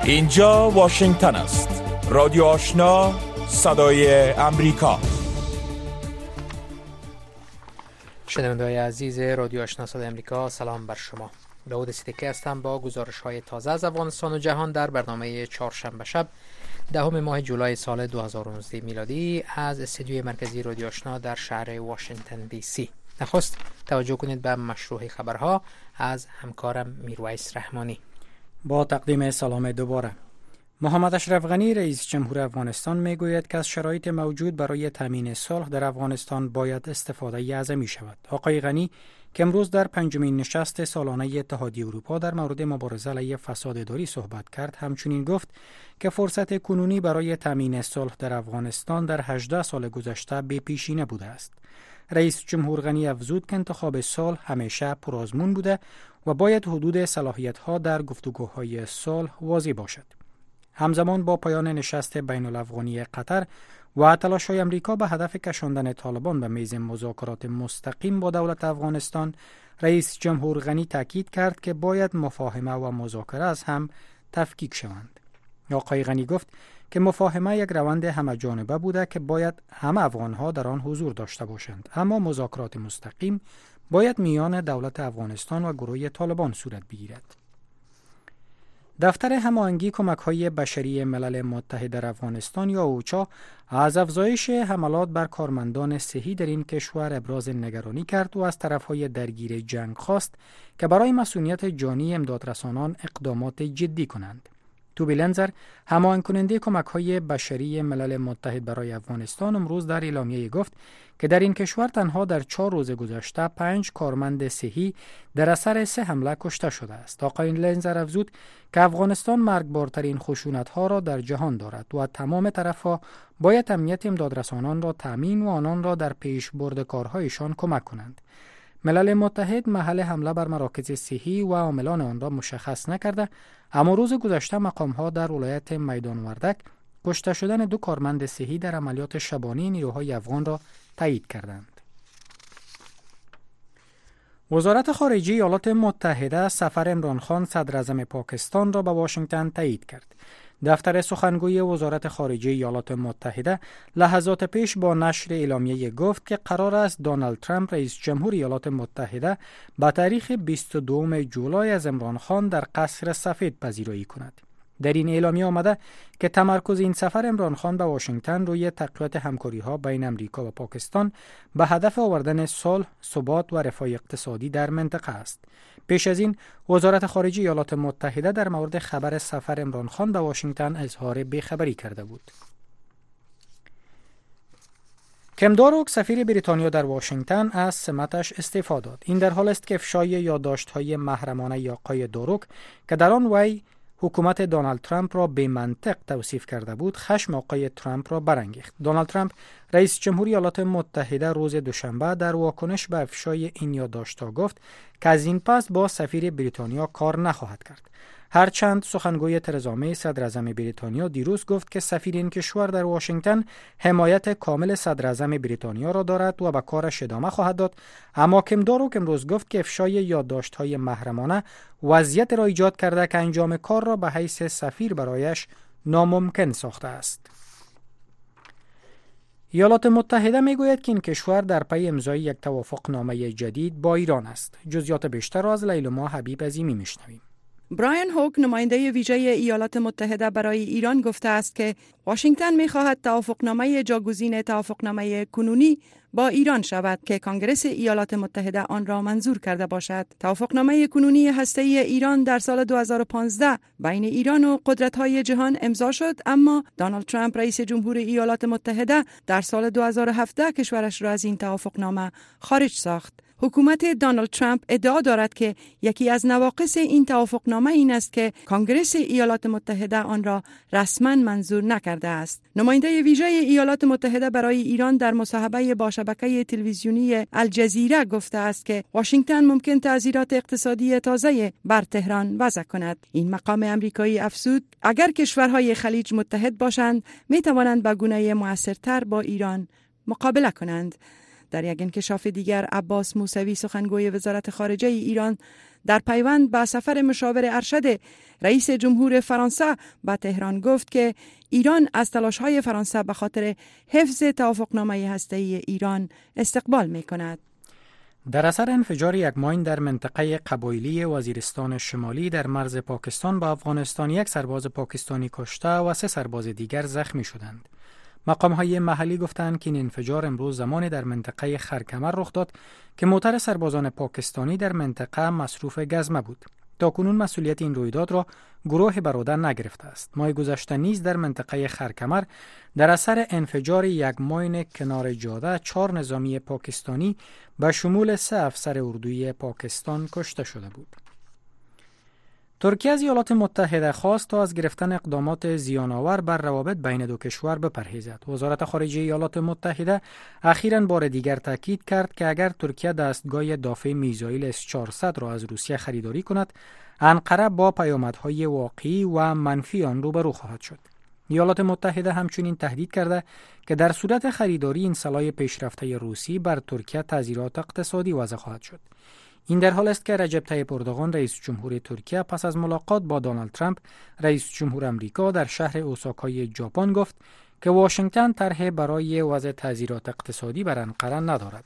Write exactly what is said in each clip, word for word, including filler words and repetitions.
اینجا واشنگتن است. رادیو آشنا، صدای امریکا. شنونده‌های عزیز رادیو آشنا صدای امریکا، سلام بر شما. داود صدیقی هستم با گزارش‌های تازه از افغانستان و جهان در برنامه چهارشنبه شب دهم ماه جولای سال دو هزار و نوزده میلادی از استودیوی مرکزی رادیو آشنا در شهر واشنگتن دی سی. نخست توجه کنید به مشروع خبرها از همکارم میرویس رحمانی. با تقدیم سلام دوباره. محمد اشرف غنی رئیس جمهور افغانستان میگوید که از شرایط موجود برای تامین صلح در افغانستان باید استفاده اعظمی شود. آقای غنی که امروز در پنجمین نشست سالانه اتحادیه اروپا در مورد مبارزه علیه فساد اداری صحبت کرد، همچنین گفت که فرصت کنونی برای تامین صلح در افغانستان در هجده سال گذشته بی پیشینه بوده است. رئیس جمهور غنی افزود که انتخاب صلح همیشه پرآزمون بوده و باید حدود صلاحیت‌ها در گفتگوهای صلح واضح باشد. همزمان با پایان نشست بین الافغانی قطر و تلاش‌های آمریکا به هدف کشاندن طالبان به میز مذاکرات مستقیم با دولت افغانستان، رئیس جمهور غنی تاکید کرد که باید مفاهمه و مذاکره از هم تفکیک شوند. آقای غنی گفت که مفاهمه یک روند همه جانبه بوده که باید همه افغان‌ها در آن حضور داشته باشند، اما مذاکرات مستقیم باید میان دولت افغانستان و گروه طالبان صورت بگیرد. دفتر هماهنگی کمک‌های بشری ملل متحد در افغانستان یا اوچا از افزایش حملات بر کارمندان صحی در این کشور ابراز نگرانی کرد و از طرف‌های درگیر جنگ خواست که برای مسئولیت جانی امدادرسانان اقدامات جدی کنند. توبی لنزر، هماهنگ کننده کمک‌های بشری ملل متحد برای افغانستان، امروز در اعلامیه گفت که در این کشور تنها در چهار روز گذشته پنج کارمند صحی در اثر سه حمله کشته شده است. آقای لنزر افزود که افغانستان مرگبارترین خشونت‌ها را در جهان دارد و تمام طرف‌ها باید امنیت امدادرسانان را تامین و آنان را در پیشبرد کارهایشان کمک کنند. ملل متحد محل حمله بر مراکز صحی و عاملان آن را مشخص نکرده، اما روز گذشته مقام‌ها در ولایت میدان وردک کشته شدن دو کارمند صحی در عملیات شبانه نیروهای افغان را تایید کردند. وزارت خارجه ایالات متحده سفر عمران خان صدر اعظم پاکستان را به واشنگتن تایید کرد. دفتر سخنگوی وزارت خارجه ایالات متحده لحظات پیش با نشر اعلامیه گفت که قرار است دونالد ترامپ رئیس جمهور ایالات متحده به تاریخ بیست و دوم جولای از عمران خان در قصر سفید پذیرایی کند. در این اعلامیه آمده که تمرکز این سفر عمران خان به واشنگتن روی تقویت همکاری‌ها بین امریکا و پاکستان به هدف آوردن صلح، ثبات و رفاه اقتصادی در منطقه است. پیش از این وزارت خارجه ایالات متحده در مورد خبر سفر عمران خان به واشنگتن اظهار بیخبری کرده بود. کم داروک سفیر بریتانیا در واشنگتن از سمتش استعفا داد. این در حال است که افشای یادداشت‌های محرمانه آقای داروک که در آن وی حکومت دونالد ترامپ را به منطق توصیف کرده بود، خشم آقای ترامپ را برانگیخت. دونالد ترامپ رئیس جمهور ایالات متحده روز دوشنبه در واکنش به افشای این یادداشت‌ها گفت که از این پس با سفیر بریتانیا کار نخواهد کرد. هرچند سخنگوی ترزا می صدر اعظم بریتانیا دیروز گفت که سفیر این کشور در واشنگتن حمایت کامل صدر اعظم بریتانیا را دارد و به کارش ادامه خواهد داد، اما کم داروک امروز گفت که افشای یادداشت‌های محرمانه وضعیت را ایجاد کرده که انجام کار را به حیث سفیر برایش ناممکن ساخته است. ایالات متحده میگوید که این کشور در پی امضای یک توافقنامه جدید با ایران است. جزئیات بیشتر را از لیلما حبیب عظیمی میشنویم. برایان هوک، نماینده ویژه ایالات متحده برای ایران، گفته است که واشنگتن می‌خواهد توافقنامه جاگزین توافقنامه کنونی با ایران شود که کنگره ایالات متحده آن را منظور کرده باشد. توافقنامه کنونی هسته‌ای ایران در سال دو هزار و پانزده بین ایران و قدرت‌های جهان امضا شد، اما دونالد ترامپ رئیس جمهور ایالات متحده در سال دو هزار و هفده کشورش را از این توافقنامه خارج ساخت. حکومت دونالد ترامپ ادعا دارد که یکی از نواقص این توافقنامه این است که کنگره ایالات متحده آن را رسما منظور نکرده است. نماینده ویژه ایالات متحده برای ایران در مصاحبه با شبکه تلویزیونی الجزیره گفته است که واشنگتن ممکن تعزیرات اقتصادی تازه بر تهران وضع کند. این مقام امریکایی افزود اگر کشورهای خلیج متحد باشند می توانند به گونه مؤثرتر با ایران مقابله کنند. در یک انکشاف دیگر، عباس موسوی سخنگوی وزارت خارجه ایران در پیوند به سفر مشاور ارشد رئیس جمهور فرانسه به تهران گفت که ایران از تلاش‌های فرانسه به خاطر حفظ توافقنامه هسته‌ای ایران استقبال می‌کند. در اثر انفجار یک ماین در منطقه قبایلی وزیرستان شمالی در مرز پاکستان با افغانستان، یک سرباز پاکستانی کشته و سه سرباز دیگر زخمی شدند. مقام‌های محلی گفتند که این انفجار امروز زمانی در منطقه خرکمر رخ داد که موتر سربازان پاکستانی در منطقه مصروف گزمه بود. تاکنون مسئولیت این رویداد را گروه برادر نگرفته است. ماه گذشته نیز در منطقه خرکمر در اثر انفجار یک ماین کنار جاده چهار نظامی پاکستانی به شمول سه افسر اردوی پاکستان کشته شده بود. ترکیه از ایالات متحده خواست تا از گرفتن اقدامات زیان‌آور بر روابط بین دو کشور بپرهیزد. وزارت خارجه ایالات متحده اخیراً بار دیگر تاکید کرد که اگر ترکیه دستگاه دافع میزایل اس چهارصد را از روسیه خریداری کند، انقره با پیامدهای واقعی و منفی آن روبرو خواهد شد. ایالات متحده همچنین تهدید کرده که در صورت خریداری این سلاح پیشرفته روسی بر ترکیه تعزیرات اقتصادی وضع خواهد شد. این در حال است که رجب طیب اردوغان رئیس جمهور ترکیه پس از ملاقات با دونالد ترامپ رئیس جمهور آمریکا در شهر اوساکای ژاپن گفت که واشنگتن طرح برای وضع تعزیرات اقتصادی بر انقره ندارد.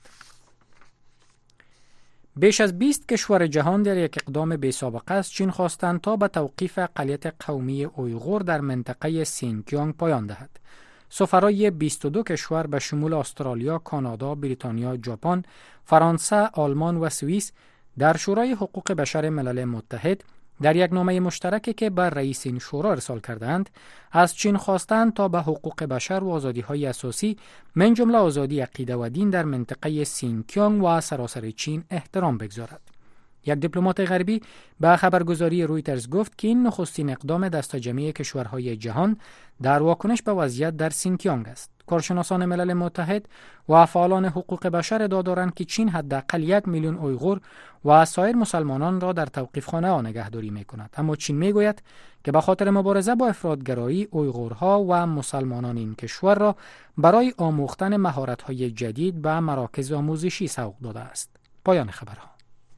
بیش از بیست کشور جهان در یک اقدام بی‌سابقه از چین خواستند تا به توقیف اقلیت قومی اویغور در منطقه سینکیانگ پایان دهد. سفرای بیست و دو کشور به شمول استرالیا، کانادا، بریتانیا، ژاپن، فرانسه، آلمان و سوئیس در شورای حقوق بشر ملل متحد در یک نامه مشترکی که بر رئیس این شورا ارسال کردند، از چین خواستند تا به حقوق بشر و آزادی‌های اساسی من جمله آزادی عقیده و دین در منطقه سینکیانگ و سراسر چین احترام بگذارد. یک دیپلمات غربی به خبرگزاری رویترز گفت که این نخستین اقدام دست جمعی کشورهای جهان در واکنش به وضعیت در سینکیانگ است. کارشناسان ملل متحد و فعالان حقوق بشر ادعا دارند که چین حداقل یک میلیون اویغور و سایر مسلمانان را در توقیفخانه ها نگهداری می‌کند، اما چین می‌گوید که به خاطر مبارزه با افراط‌گرایی اویغورها و مسلمانان این کشور را برای آموختن مهارت‌های جدید به مراکز آموزشی سوق داده است. پایان خبرها.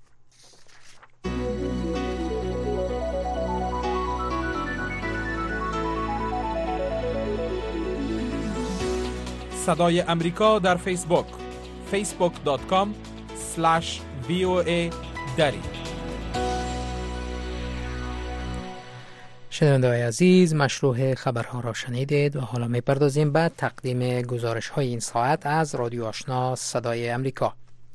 صدای امریکا در فیسبوک فیسبوک دات کام اسلش وی او ای دری. شنونده‌های عزیز، مشروع خبرها را شنیدید و حالا می‌پردازیم به تقدیم گزارش‌های این ساعت از رادیو آشنا صدای امریکا.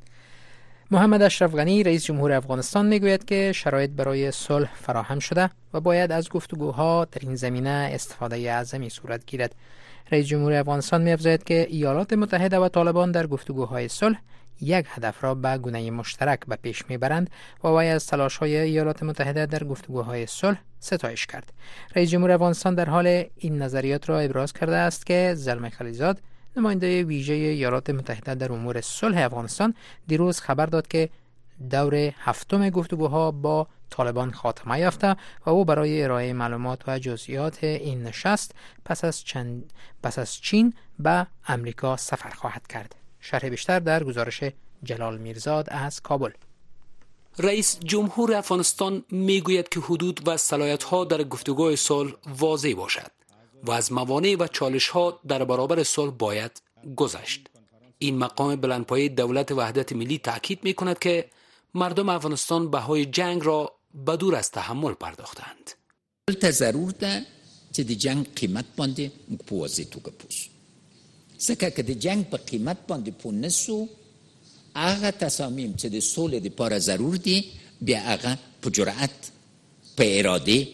محمد اشرف غنی رئیس جمهور افغانستان میگوید که شرایط برای صلح فراهم شده و باید از گفتگوها در این زمینه استفاده اعظمی صورت گیرد. رئیس جمهور افغانستان می‌افزاید که ایالات متحده و طالبان در گفتگوهای صلح یک هدف را به گونه مشترک به پیش میبرند و وی از تلاش‌های ایالات متحده در گفتگوهای صلح ستایش کرد. رئیس جمهور افغانستان در حال این نظریات را ابراز کرده است که زلمه خلیزاد، نماینده ویژه ایالات متحده در امور صلح افغانستان، دیروز خبر داد که دور هفتم گفتگوها با طالبان خاتمه یافته و او برای ارائه معلومات و جزئیات این نشست پس از چند پس از چین به امریکا سفر خواهد کرد. شرح بیشتر در گزارش جلال میرزاد از کابل. رئیس جمهور افغانستان میگوید که حدود و صلاحیت‌ها در گفتگوهای صلح واضح باشد و از موانع و چالش‌ها در برابر صلح باید گذشت. این مقام بلندپایه دولت وحدت ملی تاکید می‌کند که مردم افغانستان بهای جنگ را بدور از تحمل پرداختند. دلته ضرور ده چې د جنگ قیمت باندې موږ په واضح توګه پوه شو. ځکه که د جنگ په قیمت باندې پوه نه سو، هغه تصامیم چې د سولې دپاره ضرور دي بیا هغه په جرأت په اراده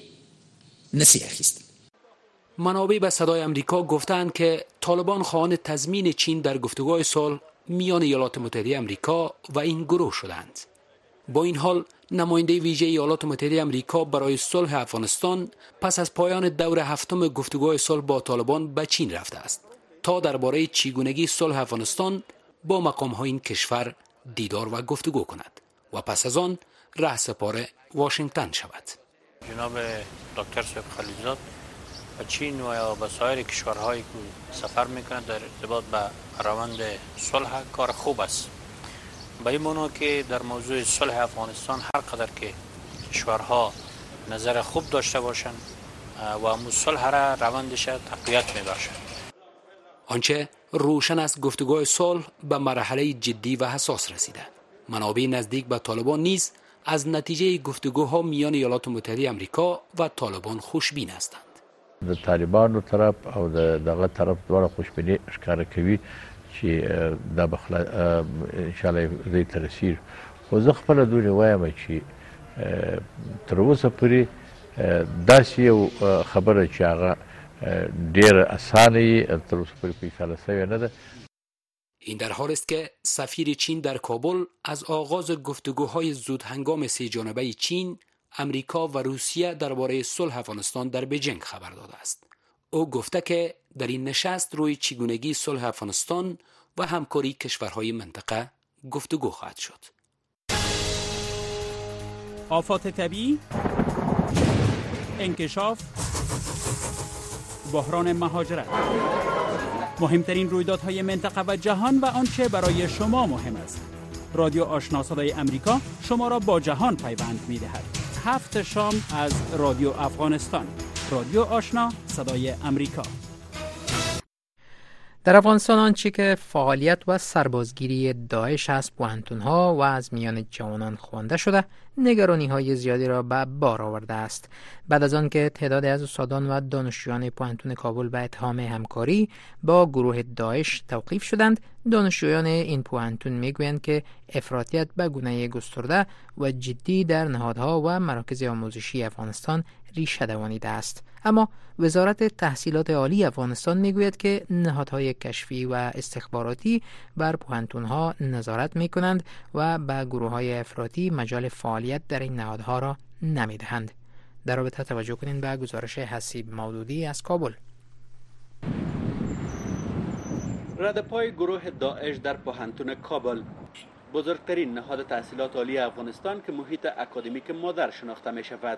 نسی اخیستل. منابع به صدای امریکا گفتند که طالبان خواهان تضمین چین در گفتگوهای صلح میان ایالات متحده امریکا و این گروه شدند. با این حال نماینده ویژه ایالات متحده امریکا برای صلح افغانستان پس از پایان دور هفتم گفتگوهای صلح با طالبان به چین رفته است تا درباره چگونگی صلح افغانستان با مقام‌های این کشور دیدار و گفتگو کند و پس از آن رهسپار واشنگتن شود. جناب دکتر صاحب خلیزاد به چین و یا به سایر کشورهایی که سفر میکنند در ارتباط به روند صلح کار خوب است. به این معنی که در موضوع صلح افغانستان هر قدر که کشورها نظر خوب داشته باشند و امو صلح را روندش تقویت می باشد. آنچه روشن است گفتگوهای صلح به مرحله جدی و حساس رسیده. منابع نزدیک به طالبان نیز از نتیجه گفتگوها میان ایالات متحده آمریکا و طالبان خوشبین هستند. د طالبانو طرف او د دغه طرف دواړه خوشبیني ښکاره کوي چې دا به ان شاء الله دې ته رسیږي. خو زه خپله دونې وایم چې تر اوسه پورې داسې یو خبره چې هغه ډېره اسانه یې تر اوسه پورې فیصله شوې نه ده. این در حال است که سفیر چین در کابل از آغاز گفتگوهای زود هنگام سه جانبه چین، امریکا و روسیه درباره صلح افغانستان در بیجینگ خبر داده است. او گفته که در این نشست روی چگونگی صلح افغانستان و همکاری کشورهای منطقه گفتگو خواهد شد. آفات طبیعی، انکشاف، بحران مهاجرت، مهمترین رویدادهای منطقه و جهان و آنچه برای شما مهم است. رادیو آشنا صدای امریکا شما را با جهان پیوند می‌دهد. هفت شام از رادیو افغانستان. رادیو آشنا صدای امریکا. در افغانستان آنچه که فعالیت و سربازگیری داعش از پوهنتون‌ها و از میان جوانان خوانده شده نگرانی‌های زیادی را به بار آورده است. بعد از آن که تعدادی از استادان و دانشجویان پوهنتون کابل به اتهام همکاری با گروه داعش توقیف شدند، دانشجویان این پوهنتون میگویند که افراطیت به گونه گسترده و جدی در نهادها و مراکز آموزشی افغانستان ریشه دوانیده است. اما وزارت تحصیلات عالی افغانستان میگوید که نهادهای کشفی و استخباراتی بر پوهنتون‌ها نظارت میکنند و به گروه‌های افراطی مجال فعالیت در این نهادها را نمیدهند. در رابطه توجه کنید به گزارش حسیب مودودی از کابل. ردپای گروه داعش در پوهنتون کابل، بزرگترین نهاد تحصیلات عالی افغانستان که محیط اکادمیک مادر شناخته می شود.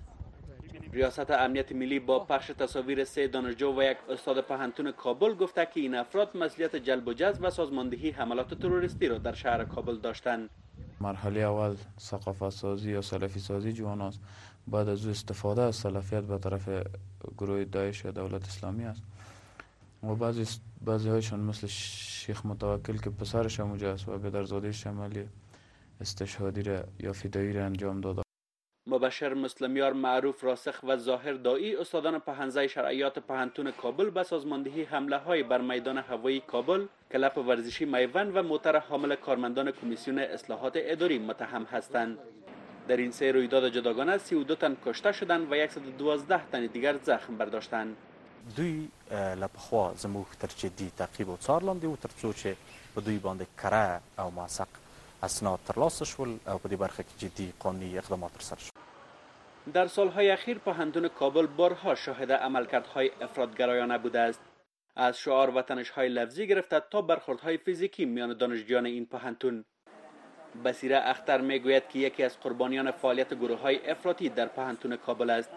ریاست امنیت ملی با پخش تصاویر سه دانشجو و یک استاد پوهنتون کابل گفته که این افراد مسئولیت جلب و جذب و سازماندهی حملات تروریستی را در شهر کابل داشتند. مرحله اول ثقافت سازی یا سلفی سازی جوان است. بعد از استفاده از سلفیت به طرف گروه داعش یا دولت اسلامی است و بعضی بعضی هایشان مثل شیخ متوکل که پسرش هم اونجا است و پدرزاده شمالی استشهادی را یا فدایی را انجام داده. مبشر مسلمیار معروف راسخ و ظاهر دایی استادان پهنزه شرعیات پوهنتون کابل به سازماندهی حمله های بر میدان هوایی کابل، کلپ ورزشی میوند و موتر حامل کارمندان کمیسیون اصلاحات اداری متهم هستند. در این سه رویداد جداگانه سی و دو تن کشته شدند و صد و دوازده تن دیگر زخم برداشتند. دوی لپخوا زموږ تر جدي تعقیب او څار لاندې و تر څو چې په دوی باندې کره او موثق اسناد ترلاسه شول او په دې برخه کې جدي قانوني اقدامات ترسره شول. در سالهای اخیر پوهنتون کابل بارها شاهد عملکردهای افراطگرایانه بوده است. از شعار و تنش‌های لفظی گرفته تا برخوردهای فیزیکی میان دانشجویان این پوهنتون. بصیره اختر میگوید که یکی از قربانیان فعالیت گروه‌های افراطی در پوهنتون کابل است.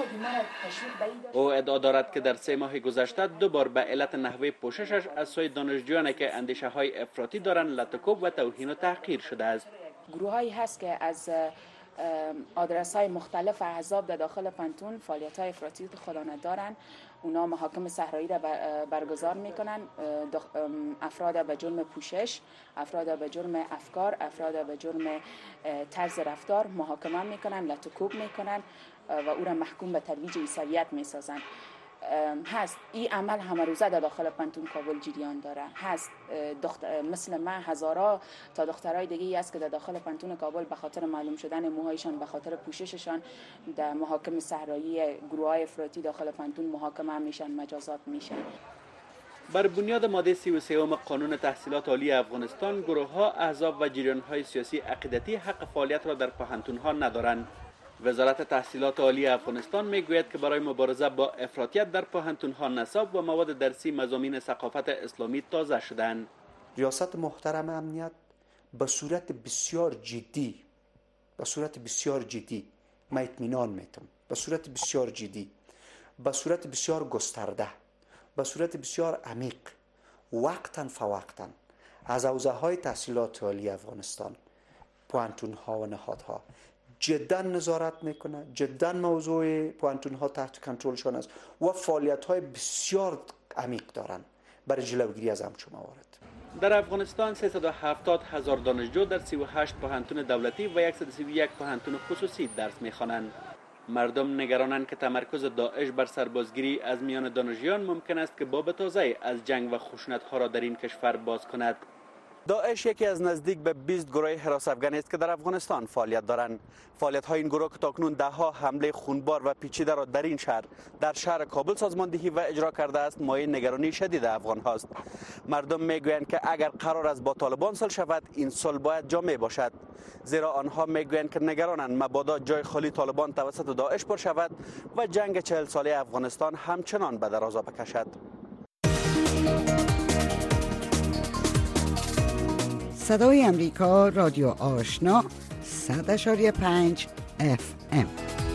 او ادعا دارد که در سه ماه گذشته دو بار به علت نحوه پوششش از سوی دانشجویانی که اندیشه‌های افراطی دارند لطکوب و توهین و تحقیر شده است. گروه‌هایی هست که از آدرس‌های مختلف احزاب در داخل پوهنتون فعالیت‌های افراطی خودانه دارند. اونا محاکم صحرایی را برگزار میکنن، افراد به جرم پوشش، افراد به جرم افکار، افراد به جرم طرز رفتار محاکمه میکنن، لطکوب میکنن و او را محکوم به ترویج عیسویت میسازن. هست این عمل همه روزه در داخل پوهنتون کابل جریان داره. هست دختر مثل من هزارا تا دخترای دیگه ای است که در داخل پوهنتون کابل به خاطر معلوم شدن موهایشان، به خاطر پوشششان در محاکم صحرایی گروه‌های افراطی داخل پوهنتون محاکمه میشن، مجازات میشن. بر بنیاد ماده سی و سه قانون تحصیلات عالی افغانستان، گروه‌ها، احزاب و جریان‌های سیاسی عقیدتی حق فعالیت را در پوهنتون‌ها ندارند. وزارت تحصیلات عالی افغانستان میگوید که برای مبارزه با افراطیت در پوهنتون‌ها نصاب و مواد درسی مضامین ثقافت اسلامی تازه شدند. ریاست محترم امنیت به صورت بسیار جدی به صورت بسیار جدی ما اطمینان میتم به صورت بسیار جدی به صورت بسیار گسترده به صورت بسیار عمیق وقتاً فوقتاً از حوزه های تحصیلات عالی افغانستان، پوانتون ها و نهادها جدا نظارت میکنه. جدا موضوع پوانتون ها تحت کنترلشان است و فعالیت های بسیار عمیق دارند برای جلوگیری از همچون موارد. در افغانستان سیصد و هفتاد هزار دانشجو در سی و هشت پوهنتون دولتی و صد و سی و یک پوهنتون خصوصی درس میخوانند. مردم نگرانند که تمرکز داعش بر سربازگیری از میان دانشجویان ممکن است که باب تازه از جنگ و خشونت‌ها را در این کشور باز کند. داعش یکی از نزدیک به بیست گروه حراس افغانی است که در افغانستان فعالیت دارند. فعالیت‌های این گروه که تاکنون ده‌ها حمله خونبار و پیچیده را در این شهر در شهر کابل سازماندهی و اجرا کرده است، مایه نگرانی شدید افغان هاست. مردم میگویند که اگر قرار است با طالبان صلح شود، این صلح باید جامع باشد، زیرا آنها میگویند که نگرانند مبادا جای خالی طالبان توسط داعش پر شود و جنگ چهل ساله افغانستان همچنان به درازا بکشد. صدای امریکا، رادیو آشنا، صد اشاری پنج اف ام.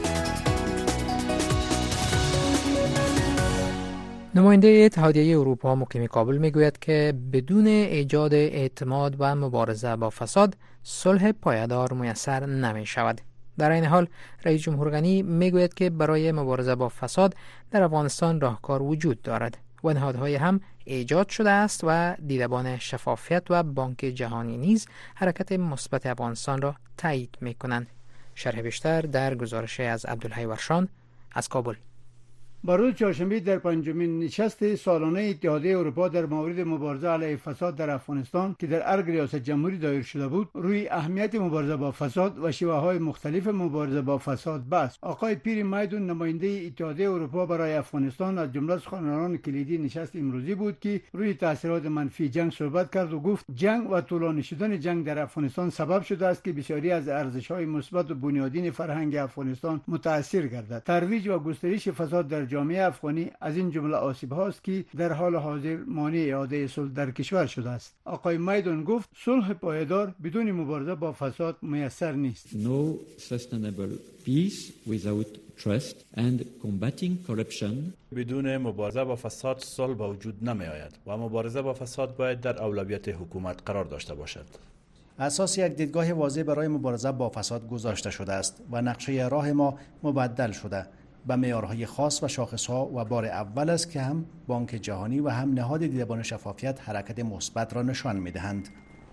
نماینده اتحادیه اروپا مقیم کابل میگوید که بدون ایجاد اعتماد و مبارزه با فساد، صلح پایدار میسر نمی شود. در این حال رئیس جمهور غنی میگوید که برای مبارزه با فساد در افغانستان راهکار وجود دارد و نهادهای هم ایجاد شده است و دیدبان شفافیت و بانک جهانی نیز حرکت مثبت افغانستان را تایید می‌کنند. شرح بیشتر در گزارش از عبدالحی ورشان از کابل. با روز چهارشنبه در پنجمین نشست سالانه اتحادیه اروپا در مورد مبارزه علیه فساد در افغانستان که در ارگ ریاست جمهوری دایر شده بود، روی اهمیت مبارزه با فساد و شیوه‌های مختلف مبارزه با فساد بحث. آقای پیر میدون، نماینده اتحادیه اروپا برای افغانستان، از جمله سخنرانان کلیدی نشست امروزی بود که روی تاثیرات منفی جنگ صحبت کرد و گفت جنگ و طولانی شدن جنگ در افغانستان سبب شده است که بسیاری از ارزش‌های مثبت و بنیادین فرهنگ افغانستان متاثر گردد. ترویج و گسترش فساد در جامعه افغانی از این جمله آسیب هاست که در حال حاضر مانع اعاده صلح در کشور شده است. آقای میدون گفت صلح پایدار بدون مبارزه با فساد میسر نیست. No sustainable peace without trust and combating corruption. بدون مبارزه با فساد صلح به وجود نمی آید و مبارزه با فساد باید در اولویت حکومت قرار داشته باشد. اساس یک دیدگاه واضح برای مبارزه با فساد گذاشته شده است و نقشه راه ما مبدل شده به معیارهای خاص و شاخصها و بار اول است که هم بانک جهانی و هم نهاد دیدبان شفافیت حرکت مثبت را نشان می‌دهند.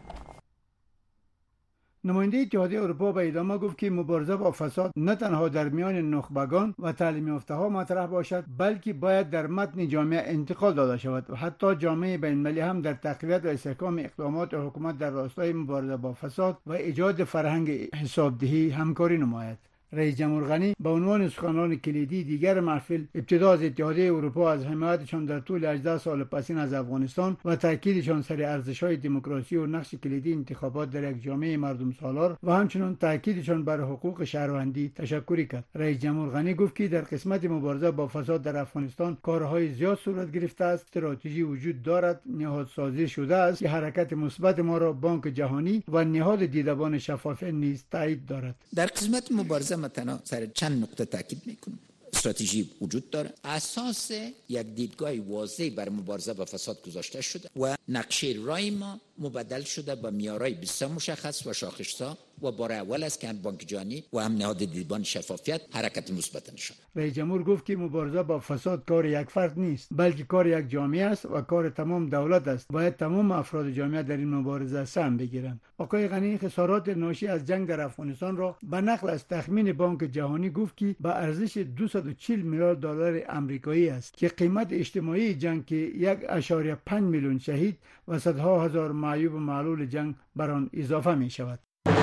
نماینده اتحادیه اروپا به ادامه گفت که مبارزه با فساد نه تنها در میان نخبگان و تعلیم یافته‌ها مطرح باشد، بلکه باید در متن جامعه انتقال داده شود و حتی جامعه بین‌المللی هم در تقویت و استحکام اقدامات حکومت در راستای مبارزه با فساد و ایجاد فرهنگ حسابدهی همکاری نماید. رئیس جمهور غنی به عنوان سخنران کلیدی دیگر محفل ابتدا از اتحادیه اروپا از حمایتشان در طول هجده سال پسین از افغانستان و تاکیدشان سر ارزش‌های دموکراسی و نقش کلیدی انتخابات در یک جامعه مردم سالار و همچنین تاکیدشان بر حقوق شهروندی تشکر کرد. رئیس جمهور غنی گفت که در قسمت مبارزه با فساد در افغانستان کارهای زیاد صورت گرفته است، استراتژی وجود دارد، نهادسازی شده است که حرکت مثبت ما را بانک جهانی و نهاد دیدبان شفافیت نیز تایید دارد. در قسمت مبارزه مثلا سر چند نقطه تاکید میکنم. استراتژی وجود داره، اساس یک دیدگاه واضح بر مبارزه با فساد گذاشته شده و نقشه راه ما مبدل شده با معیارهای بسیار مشخص و شاخصها و بار اول است که هم بانک جهانی و هم نهاد دیدبان شفافیت حرکت مثبت نشان. رئیس جمهور گفت که مبارزه با فساد کار یک فرد نیست، بلکه کار یک جامعه است و کار تمام دولت است. باید تمام افراد جامعه در این مبارزه سهم بگیرند. آقای غنی خسارات ناشی از جنگ در افغانستان را به نقل از تخمین بانک جهانی گفت که به ارزش دویست و چهل میلیارد دلار آمریکایی است که قیمت اجتماعی جنگ که یک اشاره پنج میلیون شهید و صدها هزار معیوب و معلول جنگ بر آن اضافه می شود.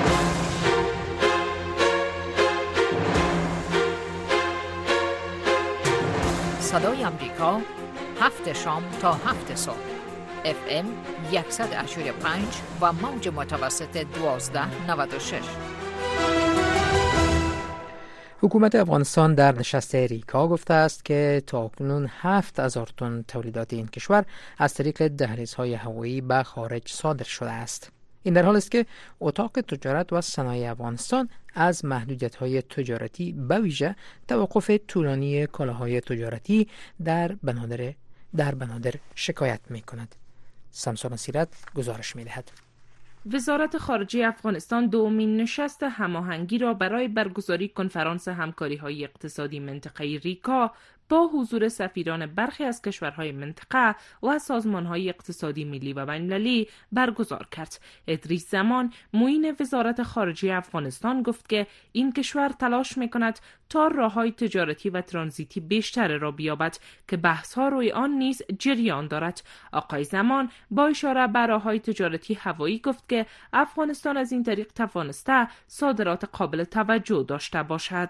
صدای امریکا هفت شام تا هفت صبح اف ام صد و پنج و موج متوسط دوازده نود و شش. حکومت افغانستان در نشست ریکا گفته است که تاکنون هفت هزار تن تولیدات این کشور از طریق دهلیزهای هوایی به خارج صادر شده است. این در حال است که اتاق تجارت و صنایع افغانستان از محدودیت‌های تجارتی به ویژه توقف طولانی کالاهای تجارتی در بنادر در بنادر شکایت می‌کند. سمسون سیرت گزارش می‌دهد. وزارت خارجه افغانستان دومین نشست هماهنگی را برای برگزاری کنفرانس همکاری‌های اقتصادی منطقه‌ای ریکا با حضور سفیران برخی از کشورهای منطقه و سازمانهای اقتصادی ملی و بین‌المللی برگزار کرد. ادریس زمان معین وزارت خارجه افغانستان گفت که این کشور تلاش می‌کند تا راه‌های تجارتی و ترانزیتی بیشتر را بیابد که بحث‌ها روی آن نیز جریان دارد. آقای زمان با اشاره به راه‌های تجارتی هوایی گفت که افغانستان از این طریق توانسته صادرات قابل توجه داشته باشد.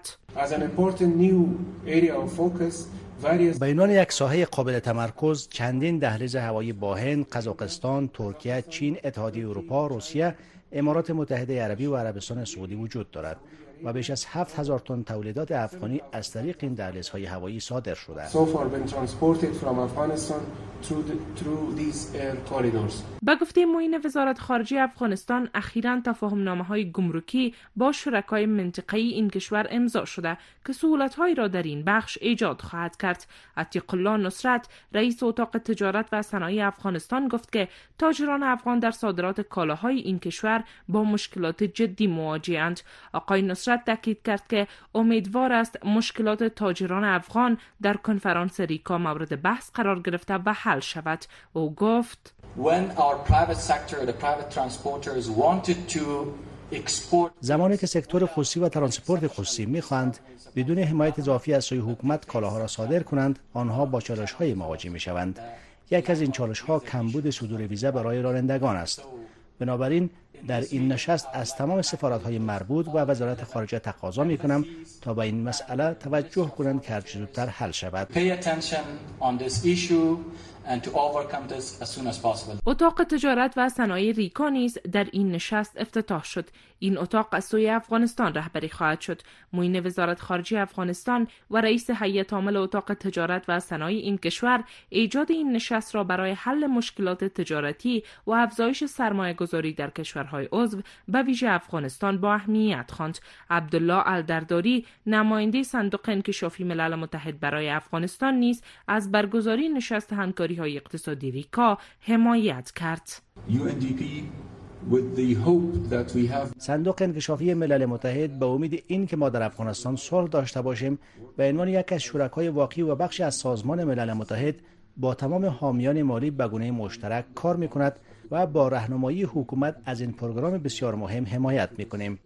به عنوان یک ساحه قابل تمرکز، چندین دهلیز هوایی با هند، قزاقستان، ترکیه، چین، اتحادیه اروپا، روسیه، امارات متحده عربی و عربستان سعودی وجود دارد و بیش از هفت هزار تن تولیدات افغانی از طریق این دهلیزهای هوایی صادر شده. با گفته معین وزارت خارجه افغانستان، اخیراً تفاهم‌نامه‌های گمرکی با شرکای منطقه‌ای این کشور امضا شده که سهولت‌هایی را در این بخش ایجاد خواهد کرد. عتیق الله نصرت، رئیس اتاق تجارت و صنایع افغانستان گفت که تاجران افغان در صادرات کالاهای این کشور با مشکلات جدی مواجه‌اند. آقای نصرت تاکید کرد که امیدوار است مشکلات تاجران افغان در کنفرانس ریکا مورد بحث قرار گرفته و حل شود. او گفت زمانی که سکتور خصوصی و ترانسپورت خصوصی می‌خواهند بدون حمایت اضافی از سوی حکومت کالاها را صادر کنند، آنها با چالش‌های مواجه می‌شوند. یک از این چالش‌ها کمبود صدور ویزا برای رانندگان است. بنابراین در این نشست از تمام سفارت‌های مربوط و وزارت خارجه تقاضا می‌کنم تا به این مسئله توجه کنند که هرچه زودتر حل شود. اتاق تجارت و صنایع ریکا نیز در این نشست افتتاح شد. این اتاق از سوی افغانستان رهبری خواهد شد. معین وزارت خارجه افغانستان و رئیس هیئت عامل اتاق تجارت و صنایع این کشور ایجاد این نشست را برای حل مشکلات تجارتی و افزایش سرمایه‌گذاری در کشورهای عضو به ویژه افغانستان با اهمیت خواند. عبدالله الدرداری، نماینده صندوق انکشافی ملل متحد برای افغانستان، نیز از برگزاری نشست همکاری های اقتصادی ریکا حمایت کرد. صندوق انکشافی ملل متحد به امید این که ما در افغانستان صلح داشته باشیم، به عنوان یک از شرکای واقعی و بخشی از سازمان ملل متحد با تمام حامیان مالی به گونه مشترک کار می‌کند و با راهنمایی حکومت از این پروگرام بسیار مهم حمایت می‌کنیم.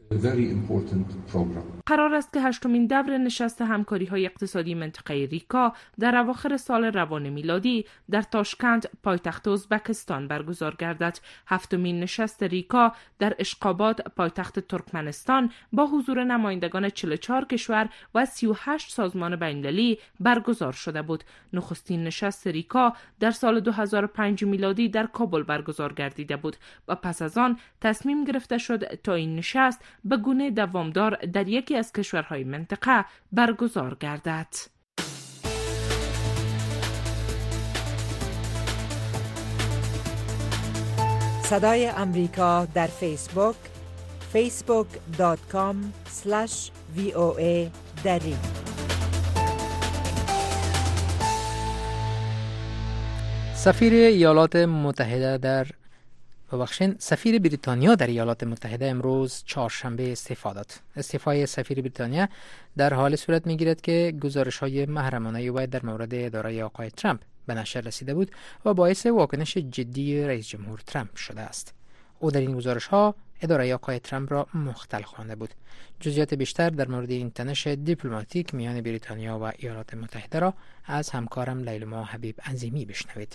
قرار است که هشتمین دور نشست همکاری‌های اقتصادی منطقه ریکا در اواخر سال روان میلادی در تاشکند، پایتخت ازبکستان برگزار گردد. هفتمین نشست ریکا در اشخاباد، پایتخت ترکمنستان، با حضور نمایندگان چهل و چهار کشور و سی و هشت سازمان بین‌المللی برگزار شده بود. نخستین نشست ریکا در سال دو هزار و پنج میلادی در کابل برگزار گردیده بود و پس از آن تصمیم گرفته شد تا این نشست به گونه دوامدار در یکی از کشورهای منطقه برگزار گردد. صدای امریکا در فیسبوک فیسبوک دات کام اسلش وی او ای دری. سفیر ایالات متحده در ببخشید سفیر بریتانیا در ایالات متحده امروز چهارشنبه استعفا داد. استعفای سفیر بریتانیا در حال صورت می‌گیرد که گزارش‌های محرمانه وی در مورد اداره آقای ترامپ به نشر رسیده بود و باعث واکنش جدی رئیس جمهور ترامپ شده است. او در این گزارش‌ها اداره آقای ترامپ را مختل خوانده بود. جزئیات بیشتر در مورد این تنش دیپلماتیک میان بریتانیا و ایالات متحده را از همکارم لیلما حبیب عظیمی بشنوید.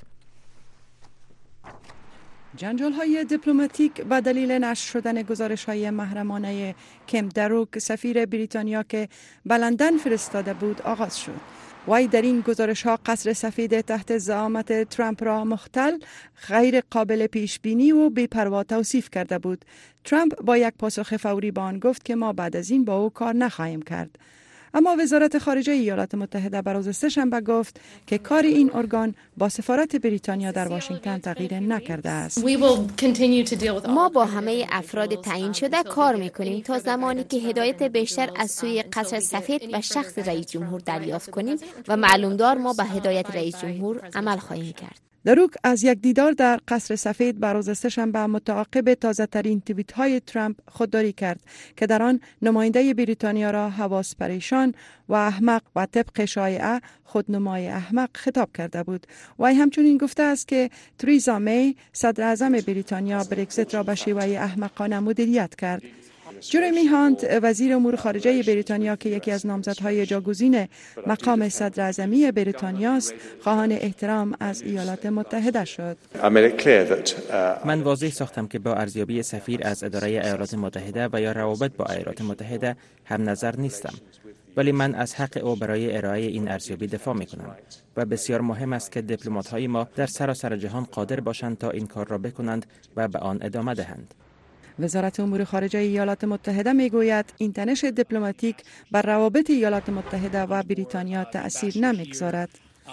جنجال‌های دیپلماتیک به دلیل نشر شدن گزارش‌های محرمانه کیم دروک، سفیر بریتانیا که به لندن فرستاده بود، آغاز شد. وی در این گزارش‌ها قصر سفید تحت زعامت ترامپ را مختل، غیر قابل پیش بینی و بی‌پروا توصیف کرده بود. ترامپ با یک پاسخ فوری به آن گفت که ما بعد از این با او کار نخواهیم کرد. اما وزارت خارجه ایالات متحده بر روز سه‌شنبه گفت که کار این ارگان با سفارت بریتانیا در واشنگتن تغییر نکرده است. ما با همه افراد تعیین شده کار میکنیم تا زمانی که هدایت بیشتر از سوی قصر سفید و شخص رئیس جمهور دریافت کنیم و معلومدار ما به هدایت رئیس جمهور عمل خواهیم کرد. دروک از یک دیدار در قصر سفید بر روز سه‌شنبه متعاقب تازه ترین توییت های ترامپ خودداری کرد که در آن نماینده بریتانیا را حواس پریشان و احمق و طبق شایعه خودنمای احمق خطاب کرده بود. و همچنین گفته است که تریزا می صدر اعظم بریتانیا برگزیت را به شیوه احمقانه مدیریت کرد. جرمی هانت وزیر امور خارجه بریتانیا که یکی از نامزدهای جاگزین مقام صدر اعظمی بریتانیا است، خواهان احترام از ایالات متحده شد. من واضح ساختم که با ارزیابی سفیر از اداره ایالات متحده و یا روابط با ایالات متحده هم نظر نیستم، ولی من از حق او برای ارائه این ارزیابی دفاع می کنم و بسیار مهم است که دیپلمات‌های ما در سراسر جهان قادر باشند تا این کار را بکنند و به آن ادامه دهند. وزارت امور خارجه ایالات متحده میگوید این تنش دیپلماتیک بر روابط ایالات متحده و بریتانیا تأثیر نمیگذارد.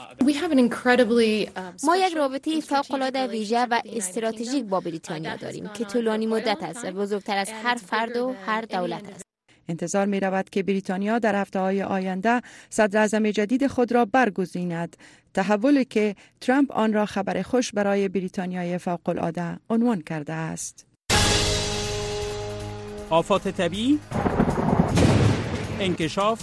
ما یک رابطه فوق‌العاده ویژه و استراتژیک با بریتانیا داریم که طولانی مدت است و بزرگتر از هر فرد و هر دولت است. انتظار می رود که بریتانیا در هفته‌های آینده صدر اعظم جدید خود را برگزیند، تحولی که ترامپ آن را خبر خوش برای بریتانیای فوق‌العاده عنوان کرده است. آفات طبیعی، انکشاف،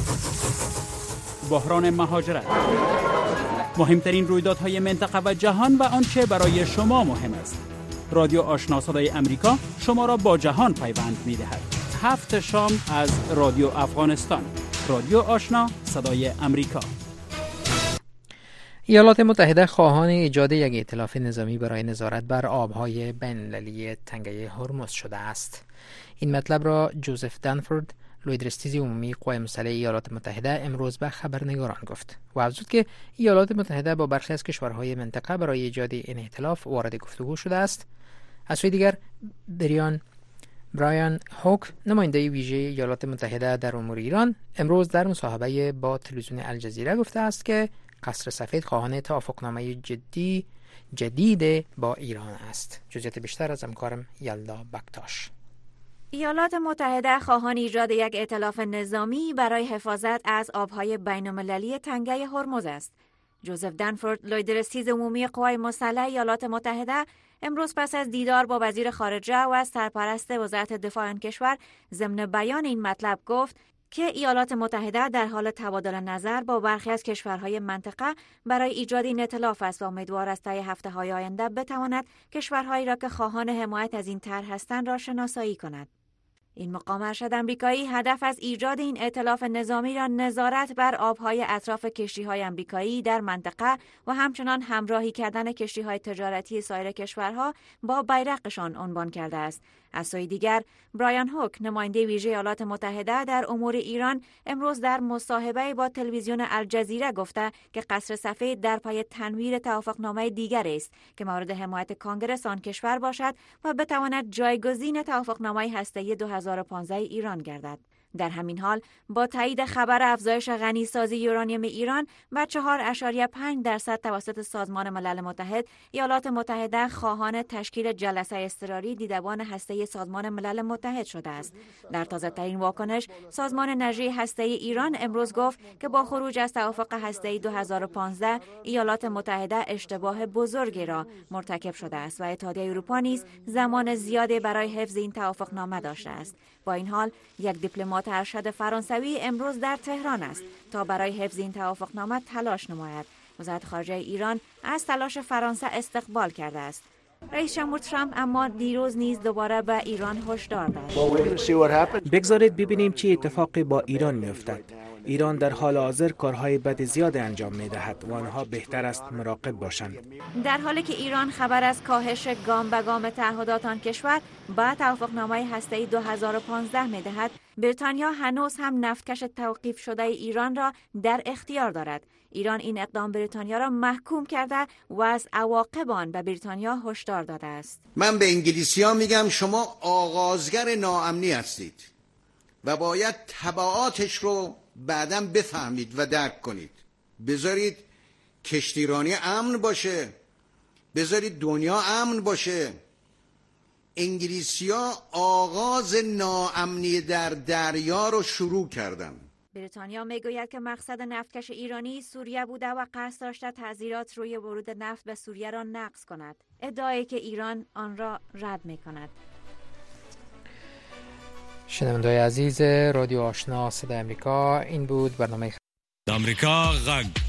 بحران مهاجرت، مهمترین رویدادهای منطقه و جهان و آنچه برای شما مهم است. رادیو آشنا صدای امریکا شما را با جهان پیوند می‌دهد. هفت شام از رادیو افغانستان. رادیو آشنا صدای امریکا. ایالات متحده خواهان ایجاد یک ائتلاف نظامی برای نظارت بر آبهای بین‌المللی تنگه هرمز شده است. این مطلب را جوزف دنفورد، لویدرستیز عمومی قوای مسلح ایالات متحده امروز به خبرنگاران گفت و افزود که ایالات متحده با برخی از کشورهای منطقه برای ایجاد این ائتلاف وارد گفتگو شده است. از سوی دیگر بریان برایان هوک، نماینده ویژه ایالات متحده در امور ایران، امروز در مصاحبه با تلویزیون الجزیره گفته است که قصر سفید خواهان توافقنامه جدی جدید با ایران است. جزئیات بیشتر از همکارم یلدا بکتاش. ایالات متحده خواهان ایجاد یک ائتلاف نظامی برای حفاظت از آبهای بین‌المللی تنگه هرمز است. جوزف دنفورد، لویدرستیز عمومی قوای مسلح ایالات متحده، امروز پس از دیدار با وزیر خارجه و سرپرست وزارت دفاع آن کشور ضمن بیان این مطلب گفت که ایالات متحده در حال تبادل نظر با برخی از کشورهای منطقه برای ایجاد این ائتلاف است و امیدوار است طی هفته‌های آینده بتواند کشورهایی را که خواهان حمایت از این طرح هستند را شناسایی کند. این مقام ارشد آمریکایی هدف از ایجاد این ائتلاف نظامی را نظارت بر آبهای اطراف کشتی‌های آمریکایی در منطقه و همچنان همراهی کردن کشتی‌های تجارتی سایر کشورها با بیرقشان عنوان کرده است. از سوی دیگر، برایان هوک، نماینده ویژه ایالات متحده در امور ایران، امروز در مصاحبه با تلویزیون الجزیره گفته که قصر سفید در پی تنویر توافقنامه دیگری است که مورد حمایت کانگرس آن کشور باشد و بتواند جایگزین توافقنامه هسته‌ای دو هزار و پانزده ایران گردد. در همین حال با تایید خبر افزایش غنیسازی یورانیم ایران به چهار ممیز پنج درصد توسط سازمان ملل متحد، ایالات متحده خواهان تشکیل جلسه اضطراری دیدبان هسته‌ای سازمان ملل متحد شده است. در تازه‌ترین واکنش، سازمان انرژی هسته‌ای ایران امروز گفت که با خروج از توافق هسته‌ای دو هزار و پانزده ایالات متحده اشتباه بزرگی را مرتکب شده است و اتحادیه اروپا نیز زمان زیادی برای حفظ این توافقنامه داشته است. با این حال، یک دیپلمات ارشد فرانسوی امروز در تهران است تا برای حفظ این توافقنامه تلاش نماید. وزارت خارجه ایران از تلاش فرانسه استقبال کرده است. رئیس جمهور ترامپ اما دیروز نیز دوباره به ایران هشدار داد. بگذارید ببینیم چه اتفاقی با ایران می‌افتد. ایران در حال حاضر کارهای بد زیاد انجام می‌دهد و آنها بهتر است مراقب باشند. در حالی که ایران خبر از کاهش گام به گام تعهدات آن کشور با توافقنامه هسته‌ای دو هزار و پانزده می‌دهد، بریتانیا هنوز هم نفتکش توقیف شده ایران را در اختیار دارد. ایران این اقدام بریتانیا را محکوم کرده و از عواقب آن به بریتانیا هشدار داده است. من به انگلیسی‌ها میگم شما آغازگر ناامنی هستید و باید تبعاتش رو بعداً بفهمید و درک کنید. بذارید کشتیرانی امن باشه، بذارید دنیا امن باشه. انگلیسی‌ها آغاز ناامنی در دریا رو شروع کردن. بریتانیا میگوید که مقصد نفتکش ایرانی سوریه بوده و قصد داشته تعزیرات روی ورود نفت به سوریه را نقض کند. ادعایی که ایران آن را رد میکند. شنونده‌های عزیز رادیو آشنا صدای امریکا، این بود برنامه آمریکا غږ